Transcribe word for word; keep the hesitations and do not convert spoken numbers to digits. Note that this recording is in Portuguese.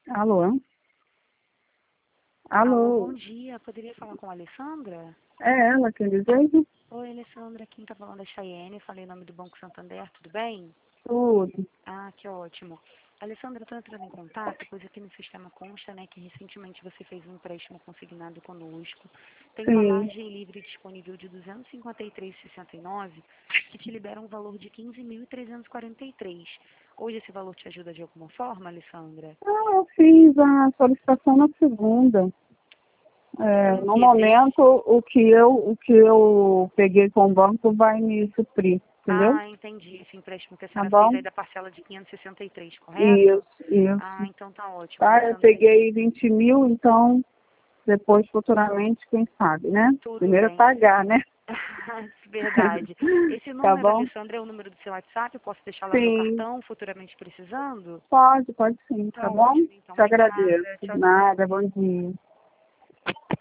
Alô? Alô, bom Alô? dia. Poderia falar com a Alessandra? É ela quem deseja? Oi, Alessandra. Quem está falando é Chayenne. Falei em nome do Banco Santander. Tudo bem? Tudo. Ah, que ótimo. Alessandra, estou entrando em contato, pois aqui no sistema consta, né, que recentemente você fez um empréstimo consignado conosco. Tem uma Sim. margem livre disponível de duzentos e cinquenta e três vírgula sessenta e nove, que te libera um valor de quinze mil trezentos e quarenta e três. Hoje esse valor te ajuda de alguma forma, Alessandra? Ah, eu fiz a solicitação na segunda. É, Um no que desse? momento, o que, eu, o que eu peguei com o banco vai me suprir, entendeu? Ah, entendi. Esse empréstimo que a Tá senhora fez bom? aí da parcela de quinhentos e sessenta e três, correto? Isso, isso. Ah, então tá ótimo, Tá, eu Alessandra. peguei vinte mil, então depois, futuramente, quem sabe, né? Tudo Primeiro é bem. pagar, né? Verdade. Esse Tá número, bom? Alessandra, é o número do seu WhatsApp? Eu posso deixar lá no meu Sim. cartão, futuramente precisando? Pode, pode sim, tá Tá bom? ótimo, então. Te agradeço. Obrigada. Tchau, tchau. Nada, bom dia.